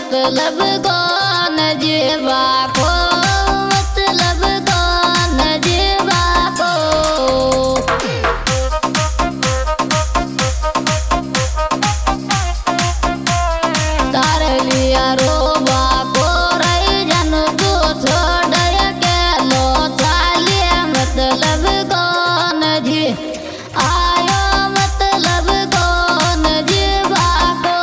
मतलब कौन जीवा को, मतलब कौन जीवा को। तारे लिया रोबा को रही जन तू छोड़ के लो चालिए, मतलब कौन जी आयो, मतलब कौन जीवा को।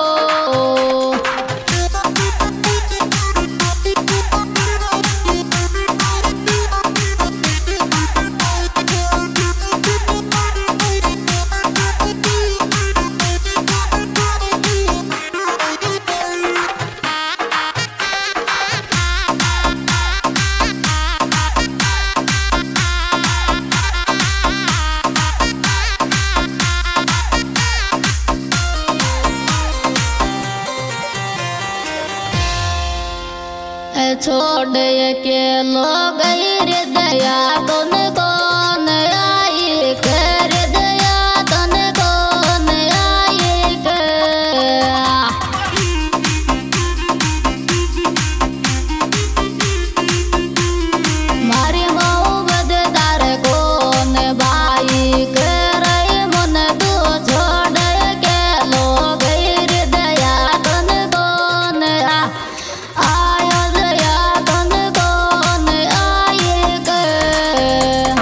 छोड़ के लोग हृदया कौन कौन आई कर दया, तन कौन आई कर। मारी मोहब्बत तार कौन भाई कर मन तू छोड़ के लोग हृदया कौन कौन आयो दया, कौन कौन आए कर।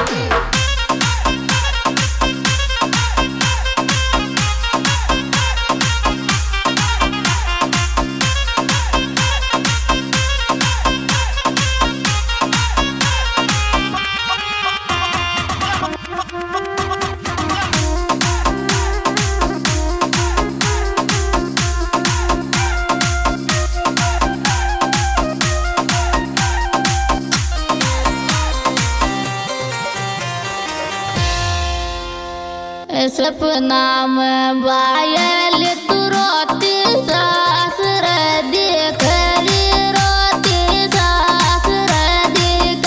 सपना में बायल तू रोती सासुर देख रे, रोती सासुर देख।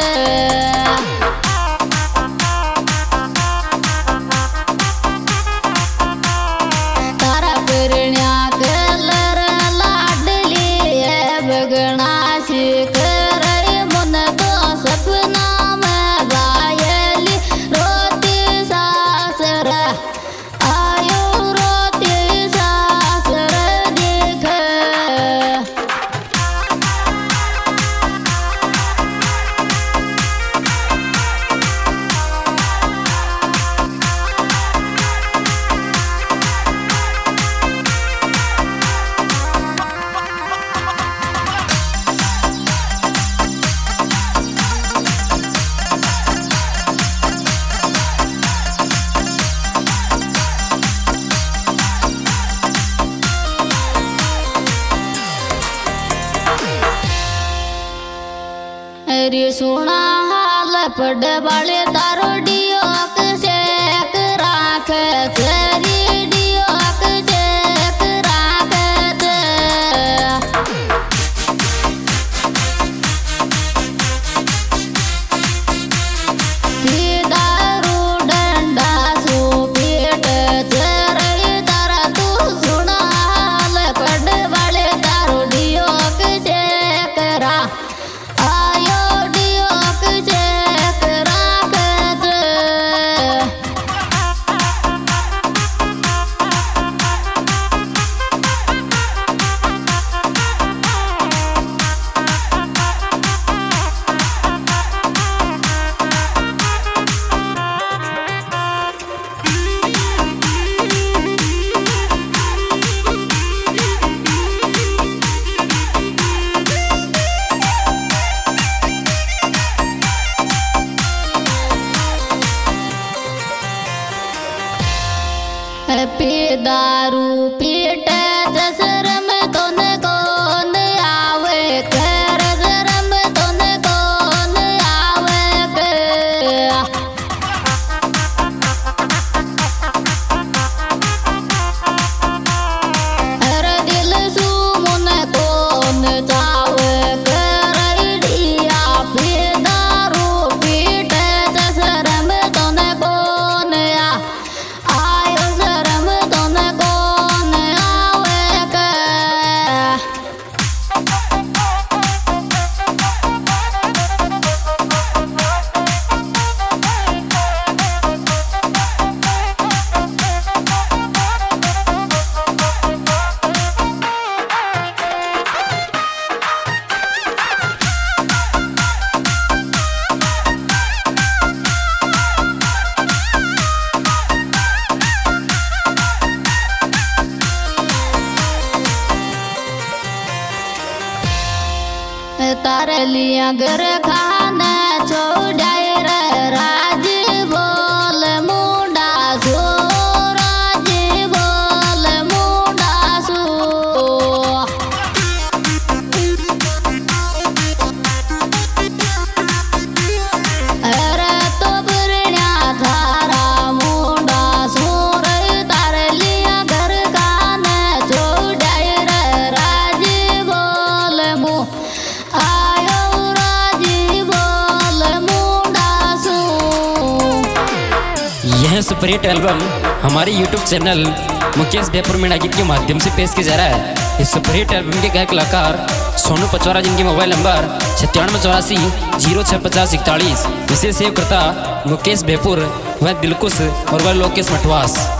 तारा करण्या कलर लाडली है बगना शिख रे, मन तो सपना में बायल रोती सासुर आयो, रोती सासुर देख। रे सुना हाल पड़ बाले तारो डियोक सेक राख तेरी डियोक सेक राख ते। दारू डंडा सू पीट चरई तारा तू सुना हाल पड़ बाले तारो डियोक सेक रा आयो डियोक सेक राख ते। तारे लिया घर खाने छोड़ाए रे राज बोल मुंडा सो राज बोल मुंडा सो अरे तो बरण्या थारा मुंडा सो रे तारे लिया घर खाने छोड़ाए रे राज बोल मु आयो राज बोल मुंडा सो। यह सुपरहिट एल्बम हमारे YouTube चैनल मुकेश बेपुर मीणा गीत के माध्यम से पेश किया जा रहा है। इस सुपरहिट एल्बम के गायक कलाकार सोनू पचौरा, जिनके मोबाइल नंबर 9784065041, इसे सेव करता मुकेश बेपुर, वह दिलकुश और वह लोकेश मठवास।